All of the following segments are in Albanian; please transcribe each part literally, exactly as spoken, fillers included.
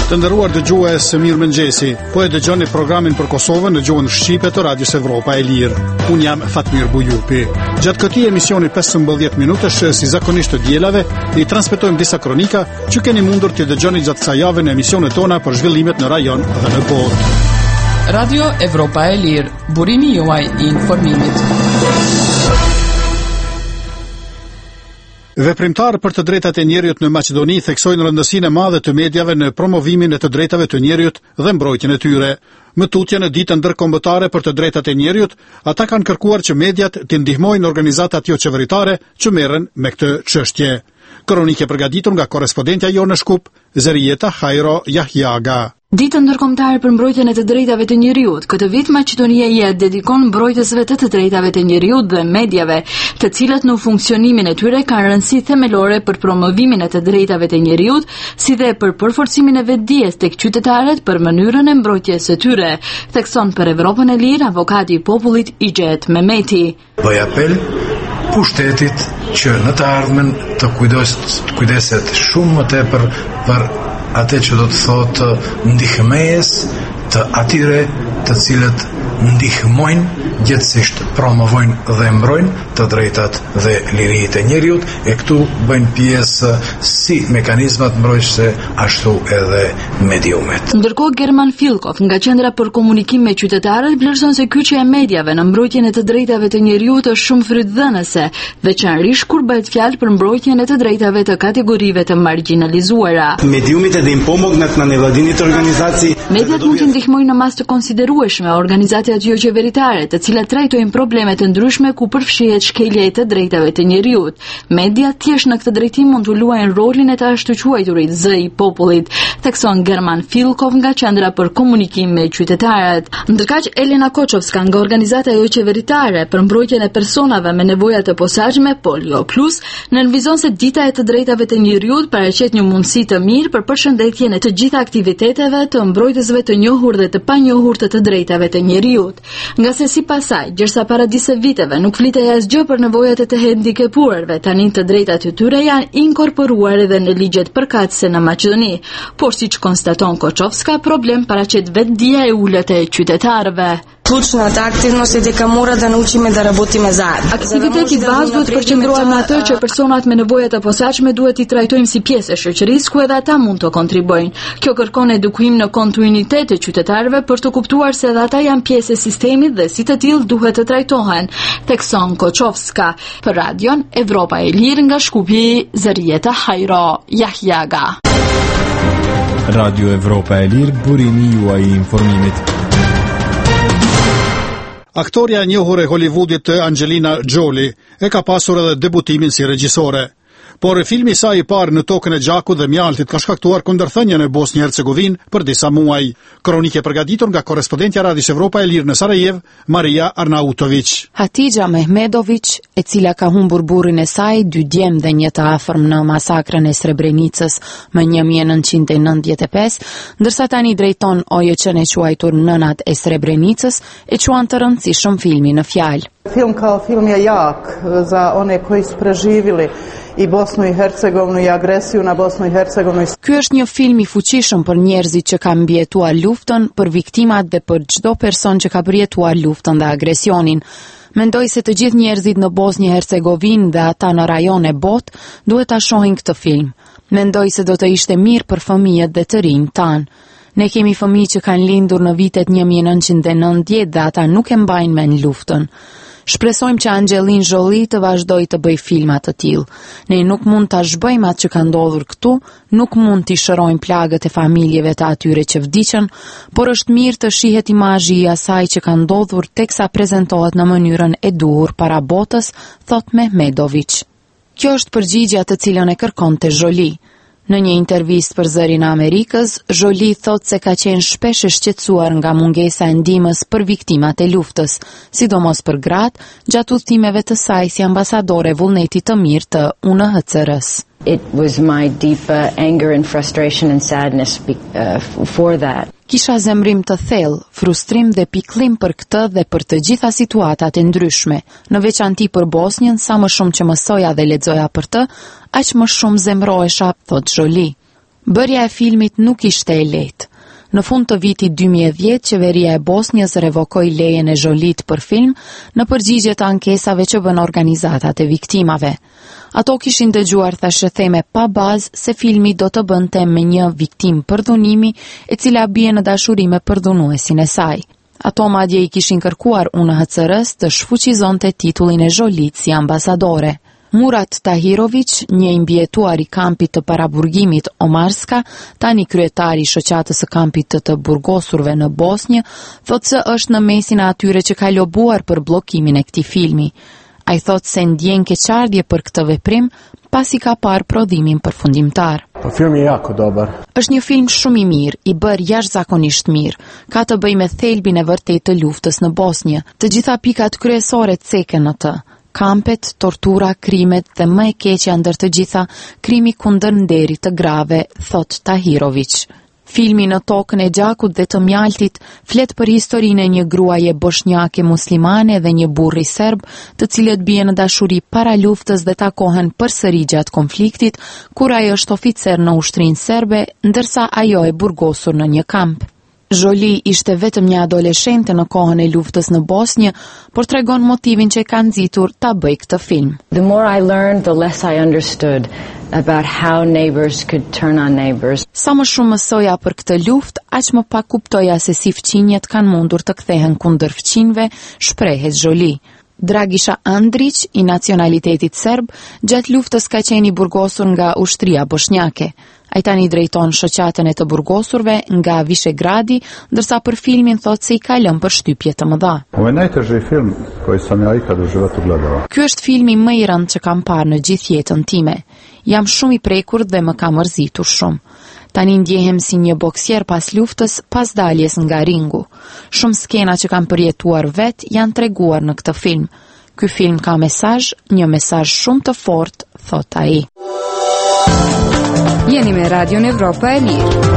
Të nderuar dëgjues, mirëmëngjesi. Po e dëgjoni programin për Kosovën në gjuhën shqipe të Radios Evropa e Lirë. Un jam Fatmir Bujupi. Gjatë këtij emisioni pesëmbëdhjetë minutash, si zakonisht të dielave, i transmetojmë disa kronika që keni mundur të dëgjoni gjatë kësaj jave në emisionet tona për zhvillimet në rajon dhe në botë. Radio Evropa e Lirë, burimi juaj i informimit. Veprimtarë për të drejtat e njerëzit në Maqedoni theksojnë rëndësinë e madhe të mediave në promovimin e të drejtave të njerëzit dhe mbrojtjen e tyre. Më tutje në ditën ndërkombëtare për të drejtat e njerëzit, ata kanë kërkuar që mediat të ndihmojnë organizatat jo qeveritare që merren me këtë çështje. Kronikë përgatitur nga korrespondentja jonë në Shkup, Zerieta Hajro Yahyaga. Ditën ndërkombëtare për mbrojtjen e të drejtave të njerëzit, këtë vit Maqedonia ja dedikon mbrojtësve të të drejtave të njerëzit dhe mediave, të cilët në funksionimin e tyre kanë rëndësi themelore për promovimin e të drejtave të njerëzit, si dhe për përforcimin e vetdijes tek qytetarët për mënyrën e mbrojtjes së tyre, thekson për Evropën e Lirë avokati i popullit Igjet Mehmeti. Bëj apel pushtetit që në të ardhmen të kujdes, kujdeset shumë më tepër për atë që do të thotë ndihmëes të atyre të cilët ndihmojnë gjithsesht promovojnë dhe mbrojnë të drejtat dhe liritë e njerëzit, e këtu bëjnë pjesë si mekanizmat mbrojtëse ashtu edhe mediumet. Ndërkohë German Filkov nga Qendra për Komunikim me Qytetarët vlerëson se kyçja e mediave në mbrojtjen e të drejtave të njerëzit është shumë frytdhënëse, veçanërisht kur bëhet fjalë për mbrojtjen e të drejtave të kategorive të marginalizuara. Mediumit edhe im pomognat na nevladinit organizacji. Mediat mund të ndihmojnë në masë të konsiderueshme organizatat jo qeveritare, të cilat trajtojnë probleme të ndryshme ku përfshihet shkelja e të drejtave të njerëzit. Mediat thjesht në këtë drejtim mund të luajnë rolin e të ashtu quajturit zë i popullit, thekson German Filkov nga Qendra për Komunikim me Qytetarët. Ndërkaq Elena Koçovska nga organizata jo qeveritare për mbrojtjen e personave me nevoja të posaçme Polio Plus nënvizon se dita e të drejtave të njerëzit paraqet një mundësi të mirë për përshëndetjen e të gjitha aktiviteteve të mbrojtësve të njohur dhe të panjohur të të drejtave të njerëzit. Nga se sipas saj, gjërsa para disa viteve nuk flitej asgjë për nevojat e të hendikepurërve, tani të drejtat e tyre janë inkorporuar edhe në ligjet përkatëse në Maqedoni, por siç konstaton Koçovska, problem paraqet vetdia e ulët e qytetarëve. Ključната активност е дека мора да научиме да работиме заедно. Aktiviteti bazë duhet përqendrohet në atë që personat me nevoja të posaçme duhet i trajtojmë si pjesë e shoqërisë ku edhe ata mund të kontribuojnë. Kjo kërkon edukim në kontinuitet të qytetarëve për të kuptuar se edhe ata janë pjesë e sistemit dhe si të tillë duhet të trajtohen, thekson Koçovska. Për Radion Evropa e Lirë nga Shkupi, Zerieta Hajro Yahyaga. Radio Evropa e Lirë, burimi juaj i informimit. Aktoria e njohur e Hollywoodit Angelina Jolie e ka pasur edhe debutimin si regjisore. Por filmi i saj i parë Në tokën e gjakut dhe mjaltit ka shkaktuar kundërthënie në Bosnjë Hercegovinë për disa muaj. Kronikë përgatitur nga korrespondentja Radios Evropa e Lirë në Sarajevo, Maria Arnautović. Hatixha Mehmedović, e cila ka humbur burrin e saj, dy djem dhe një të afërm në masakrën e Srebrenicës më një mijë e nëntëqind e nëntëdhjetë e pesë, ndërsa tani drejton O J Q-n e quajtur Nënat e Srebrenicës, e quan të rëndësishëm filmi në fjalë. Film kao film je jak za one koji su preživjeli i Bosnu i Hercegovinu i agresiju na Bosnu i Hercegovinu. Ky është një film i fuqishëm për njerëzit që kanë mbijetuar luftën, për viktimat dhe për çdo person që ka përjetuar luftën dhe agresionin. Mendoj se të gjithë njerëzit në Bosnjë Hercegovinë dhe ata në rajone botë duhet ta shohin këtë film. Mendoj se do të ishte mirë për fëmijët dhe të rinjt tanë. Ne kemi fëmijë që kanë lindur në vitet një mijë e nëntëqind e nëntëdhjetë dhe ata nuk e mbajnë mend luftën. Shpresojmë që Angelina Jolie të vazhdojë të bëjë filma të tillë. Ne nuk mund ta zhbëjmë atë që ka ndodhur këtu, nuk mund t'i shërojmë plagët e familjeve të atyre që vdiqën, por është mirë të shihet imazhi i asaj që ka ndodhur teksa prezantohet në mënyrën e duhur para botës, thot Mehmedović. Kjo është përgjigjja të cilën e kërkonte Jolie. Në një intervistë për Zërin e Amerikës, Jolie thot se ka qenë shpesh e shqetësuar nga mungesa e ndihmës për viktimat e luftës, sidomos për gratë, gjatë udhëtimeve të saj si ambasadore vullnetit të mirë të U N H C R-s. It was my deep uh, anger and frustration and sadness be, uh, for that. Kisha zemrim të thellë, frustrim dhe pikëllim për këtë dhe për të gjitha situatat e ndryshme, në veçanti për Bosnjën, sa më shumë që mësoja dhe lexoja për të, aq më shumë zemrohesha, thot Jolie. Bërja e filmit nuk ishte e lehtë. Në fund të vitit dy mijë e dhjetë, qeveria e Bosnjës revokoi lejen e Zholit për film në përgjigje të ankesave që bën organizatat e viktimave. Ato kishin dëgjuar thashëtheme pa bazë se filmi do të bënte me një viktim përdhunimi e cila bie në dashuri me përdhunuesin e saj. Ato madje i kishin kërkuar U N H C R-s të shfuqizonte titullin e Zholit si ambasadore. Murat Tahirović, një imbjetuar i kampit të paraburgimit Omarska, tani kryetari i shoqatës së kampit të të burgosurve në Bosnjë, thotë se është në mesin e atyre që ka lobuar për bllokimin e këtij filmi. Ai thotë se ndjen keqardhje për këtë veprim pasi ka parë prodhimin përfundimtar. Po filmi je jako dobar. Është një film shumë i mirë, i bërë jashtëzakonisht mirë. Ka të bëjë me thelbin e vërtetë të luftës në Bosnjë. Të gjitha pikat kryesore ceken në të. Kampet, tortura, krimet dhe më e keqja ndër të gjitha, krimi kundër nderit të grave, thot Tahirović. Filmi Në tokën e gjakut dhe të mjaltit flet për historinë e një gruaje bosnjake muslimane dhe një burri serb, të cilët bien në dashuri para luftës dhe takohen përsëri gjatë konfliktit, kur ai është oficer në ushtrinë serbe, ndërsa ajo e burgosur në një kamp. Zholi ishte vetëm një adoleshente në kohën e luftës në Bosnjë, por tregon motivin që e ka nxitur ta bëj këtë film. The more I learned, the less I understood about how neighbors could turn on neighbors. Sa më shumë mësoja për këtë luftë, aq më pak kuptoja se si fqinjet kanë mundur të kthehen kundër fqinjve, shprehet Zholi. Dragisha Andrić, i nacionalitetit serb, gjatë luftës ka qenë i burgosur nga ushtria bosnjake. Ai tani drejton shoqatën e të burgosurve nga Vishegradi, ndërsa për filmin thotë se i ka lënë përshtypje të mëdha. Ovo je najteži film koji sam ja ikad u životu gledao. Ky është filmi më i rëndë që kam parë në gjithë jetën time. Jam shumë i prekur dhe më ka mërzitur shumë. Tani ndjehem si një boksier pas luftës, pas daljes nga ringu. Shumë skena që kam përjetuar vet janë treguar në këtë film. Ky film ka mesazh, një mesazh shumë të fortë, thot ai. Jeni me Radion Evropa e Lirë.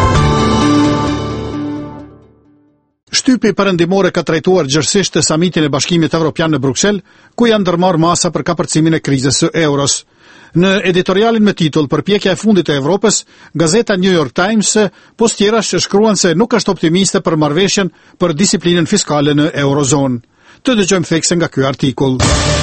Shtypi perëndimore ka trajtuar gjërësisht të samitin e Bashkimit Evropian në Bruksel, ku janë ndërmarrë masa për kapërcimin e krizës së euros. Në editorialin me titull Përpjekja e fundit e Evropës, gazeta New York Times postjerash shkruan se nuk është optimiste për marrëveshjen për disiplinën fiskale në eurozonë. Të dëgjojmë thekse nga ky artikull.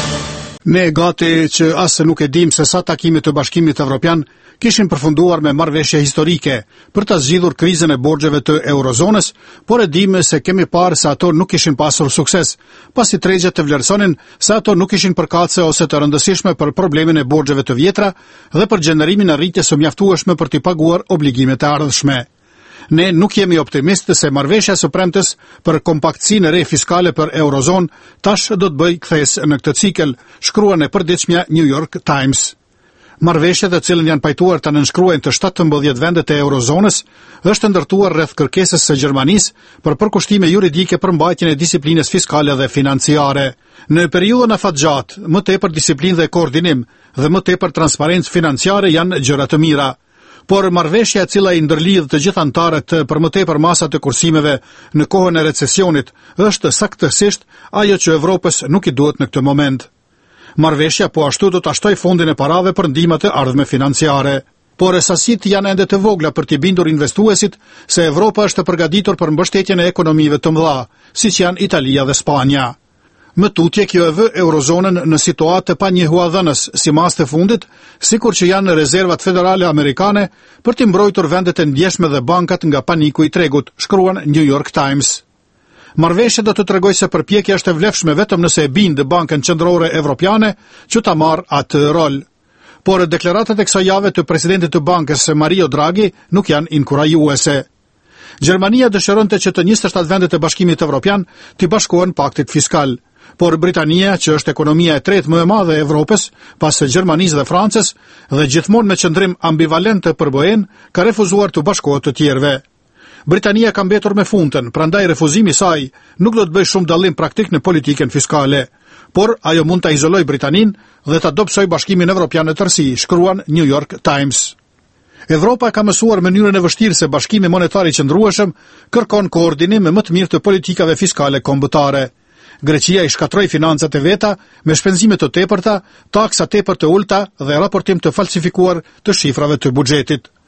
Ne gati që asë nuk e dim se sa takimit të Bashkimit Evropian kishin përfunduar me marrëveshje historike për ta zgjidhur krizën e borxheve të eurozonës, por e dim se kemi parë se ato nuk kishin pasur sukses, pasi tregjet të vlerësonin se ato nuk ishin përkatëse ose të rëndësishme për problemin e borxheve të vjetra dhe për gjenerimin e rritjes së mjaftueshme për t'i paguar obligimet e ardhshme. Ne nuk jemi optimistë se marrëveshja së premtes për kompaktësinë e re fiskale për eurozon tash do të bëjë kthes në këtë cikël, shkruan e përditshmja New York Times. Marrëveshjet të cilën janë pajtuar të nënshkruajnë të shtatëmbëdhjetë vendet e eurozonës është ndërtuar rreth kërkesës së Gjermanisë për përkushtime juridike për mbajtjen e disiplinës fiskale dhe financiare. Në periudhën afatgjatë, më tepër disiplinë dhe koordinim dhe më tepër transparencë financiare janë gjëra të mira. Por marrëveshja e cila i ndërlidh të gjithë anëtarët për më tepër masa të kursimeve në kohën e recesionit është saktësisht ajo që Evropës nuk i duhet në këtë moment. Marrëveshja po ashtu do të ashtoj fondin e parave për ndihmat e ardhme financiare. Por sasitë janë ende të vogla për t'i bindur investuesit se Evropa është përgatitur për mbështetjen e ekonomive të mëdha, siç janë Italia dhe Spanja. Më tutje kjo e vë eurozonën në situatë pa njohuardhënës si mas të fundit, sikur që janë rezervat federale amerikane për t'i mbrojtur vendet e ndjeshme dhe bankat nga paniku i tregut, shkruan New York Times. Marrëveshja do të tregoj se përpjekja është e vlefshme vetëm nëse e bindë Bankën Qendrore Evropiane që ta marrë atë rol. Por deklaratat e kësaj jave të presidentit të bankës Mario Draghi nuk janë inkurajuese. Gjermania dëshironte që të njëzet e shtatë vendet e Bashkimit Evropian t'i bashkohen paktit fiskal, por Britania, që është ekonomia e tretë më e madhe e Evropës, pas Gjermanisë dhe Francës, dhe gjithmonë me qëndrim ambivalent të përbëhen, ka refuzuar të bashkohet të tjerëve. Britania ka mbetur me funtën, prandaj refuzimi i saj nuk do të bëjë shumë dallim praktik në politikën fiskale, por ajo mund ta izolojë Britaninë dhe ta dobësojë Bashkimin Evropian në tërësi, shkruan New York Times. Evropa ka mësuar mënyrën e vështirë se Bashkimi Monetar i Qëndrueshëm kërkon koordinim më të mirë të politikave fiskale kombëtare. Greqia i shkatroi financat e veta me shpenzime të tepërta, taksa tepër të ulta dhe raportim të falsifikuar të shifrave të buxhetit.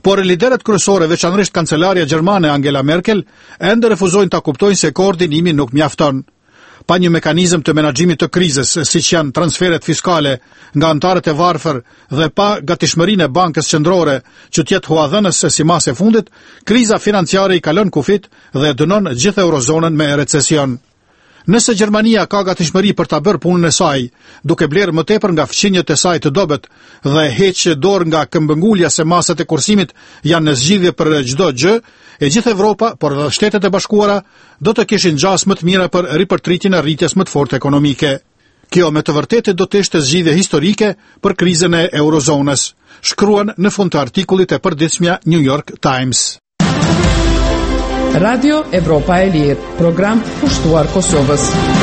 Por liderët kryesore, veçanërisht kancelaria gjermane Angela Merkel, ende refuzojnë ta kuptojnë se koordinimi nuk mjafton. Pa një mekanizëm të menaxhimit të krizës, siç janë transferet fiskale nga anëtarët e varfër dhe pa gatishmërinë e Bankës Qendrore që të jetë huadhënës si masë e fundit, kriza financiare i kalon kufit dhe dënon gjithë eurozonën me recesion. Nëse Gjermania ka gatishmëri për ta bërë punën e saj, duke blerë më tepër nga fqinjet e saj të dobët dhe heqë dorë nga këmbëngulja se masat e kursimit janë në zgjidhje për çdo gjë, e gjithë Evropa, por edhe Shtetet e Bashkuara, do të kishin gjas më të mira për ripërtritjen e rritjes më të fortë ekonomike. Kjo me të vërtetë do të ishte zgjidhje historike për krizën e eurozonës, shkruan në fund të artikullit e përditshmja New York Times. Radio Evropa e Lirë, program pushtuar Kosovës.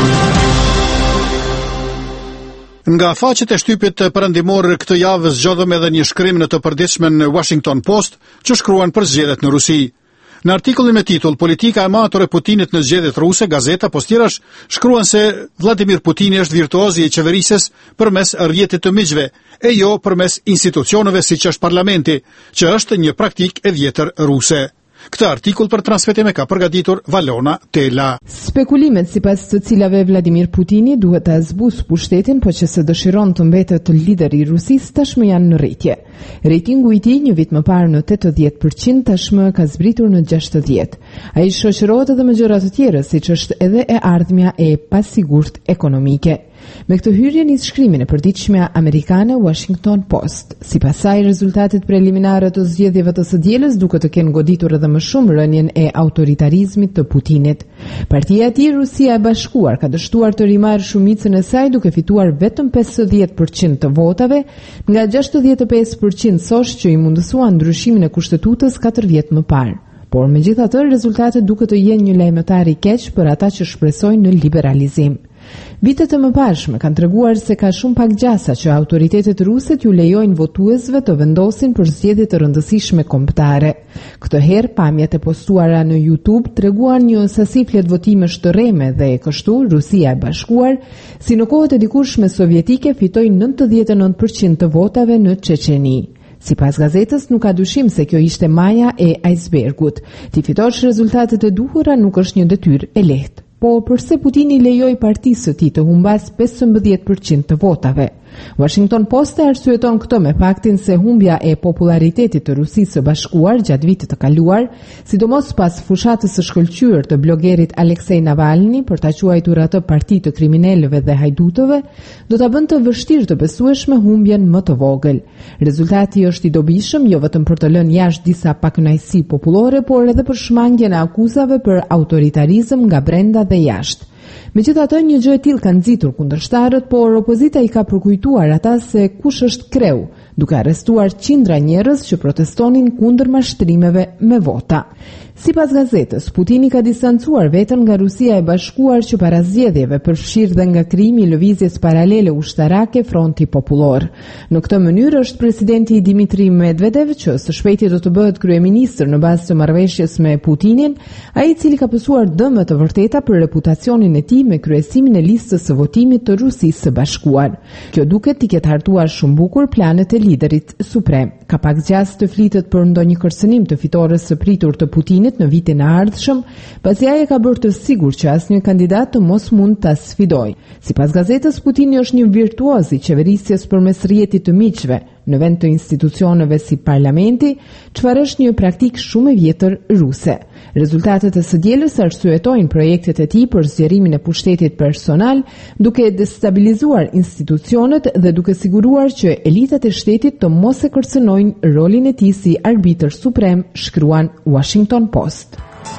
Nga faqet e shtypit perëndimor këtë javë zgjodhëm edhe një shkrim në të përditshmen Washington Post që shkruan për zgjedhjet në Rusi. Në artikullin me titull Politika e matur e Putinit në zgjedhjet ruse, gazeta Postirash shkruan se Vladimir Putini është virtuozi i qeverisjes përmes rrjetit të miqve, e jo përmes institucioneve siç është parlamenti, që është një praktikë e vjetër ruse. Këtë artikull për transmetim e ka përgatitur Valona Tela. Spekulimet sipas të cilave Vladimir Putini duhet të zbusë pushtetin, po që se dëshiron të mbetet të lider i Rusisë, tashmë janë në rritje. Ratingu i tij një vit më parë në tetëdhjetë përqind, tashmë ka zbritur në gjashtëdhjetë. Ai shoqërohet edhe me gjëra të tjera, siç është edhe e ardhmja e pasigurt ekonomike. Me këtë hyrje nis shkrimin e përditshme amerikane Washington Post. Sipas saj, rezultatet preliminare të zgjedhjeve të së dielës duket të kenë goditur edhe më shumë rënien e autoritarizmit të Putinit. Partia e tij, Rusia e Bashkuar, ka dështuar të rimarrë shumicën e saj duke fituar vetëm pesëdhjetë përqind të votave nga gjashtëdhjetë e pesë përqind sosh që i mundësuan ndryshimin e kushtetutës katër vjet më parë. Por megjithatë, rezultatet duket të jenë një lajmëtar i keq për ata që shpresojnë në liberalizim. Vitet e mëparshme kanë treguar se ka shumë pak gjasa që autoritetet ruse t'ju lejojnë votuesve të vendosin për zgjedhje të rëndësishme kombëtare. Këtë herë pamjet e postuara në YouTube treguan një sasi flet votimesh të rreme dhe kështu Rusia e Bashkuar, si në kohët e dikurshme sovjetike, fitoi nëntëdhjetë e nëntë përqind të votave në Çeçeni. Sipas gazetës, nuk ka dyshim se kjo ishte maja e icebergut. Ti fitosh rezultatet e duhura nuk është një detyrë e lehtë. Po përse Putini lejoi partisë së tij të humbas pesëmbëdhjetë përqind të votave? Washington Post e arsyeton këtë me faktin se humbja e popularitetit të Rusisë së Bashkuar gjatë vitit të kaluar, sidomos pas fushatës së shkëlqyer të blogerit Aleksej Navalny për ta quajtur atë parti të kriminalëve dhe hajdutëve, do ta bënte vështirë të besueshme humbjen më të vogël. Rezultati është i dobishëm jo vetëm për të lënë jashtë disa pakënaqësi popullore, por edhe për shmangjen e akuzave për autoritarizëm nga brenda dhe jashtë. Megjithatë, një gjë e tillë ka nxitur kundërshtarët, por opozita i ka përkujtuar ata se kush është kreu, duke arrestuar qindra njerëz që protestonin kundër mashtrimeve me vota. Sipas gazetës, Putini ka distancuar veten nga Rusia e Bashkuar që para zgjedhjeve përfshir dhe nga krijimi i lëvizjes paralele ushtarake Fronti Popullor. Në këtë mënyrë është presidenti Dmitri Medvedev, që së shpejti do të bëhet kryeministër në bazë të marrëveshjes me Putinin, ai i cili ka pësuar dëme të vërteta për reputacionin e tij me kryesimin e listës së votimit të Rusisë së Bashkuar. Kjo duket t'i ketë hartuar shumë bukur planet e liderit suprem. Ka pak gjas të flitet për ndonjë kërcënim të fitores së pritur të Putinit në vitin e ardhshëm, pasi ai e ka bërë të sigurt që asnjë kandidat të mos mund ta sfidojë. Sipas gazetës, Putini është një virtuoz i qeverisjes përmes rrjetit të miqve, në vend të institucioneve si parlamenti, çfarë është një praktikë shumë e vjetër ruse. Rezultatet e së dielës arsyetojnë projektet e tij për zgjerimin e pushtetit personal, duke destabilizuar institucionet dhe duke siguruar që elitat e shtetit të mos e kërcënojnë rolin e tij si arbitër suprem, shkruan Washington Post.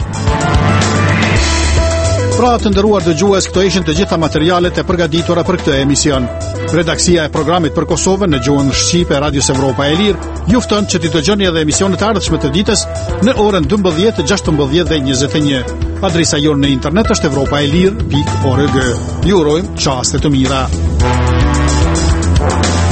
Pra të nderuar dëgjues, këto ishin të gjitha materialet e përgatitura për këtë emision. Redaksia e programit për Kosovën në gjuhën shqipe e Radios Evropa e Lirë ju fton që t'i dëgjoni edhe emisionet e ardhshme të ditës në orën dymbëdhjetë, gjashtëmbëdhjetë dhe njëzet e një. Adresa jonë në internet është evropaelir pikë org. Ju urojmë çaste të mira.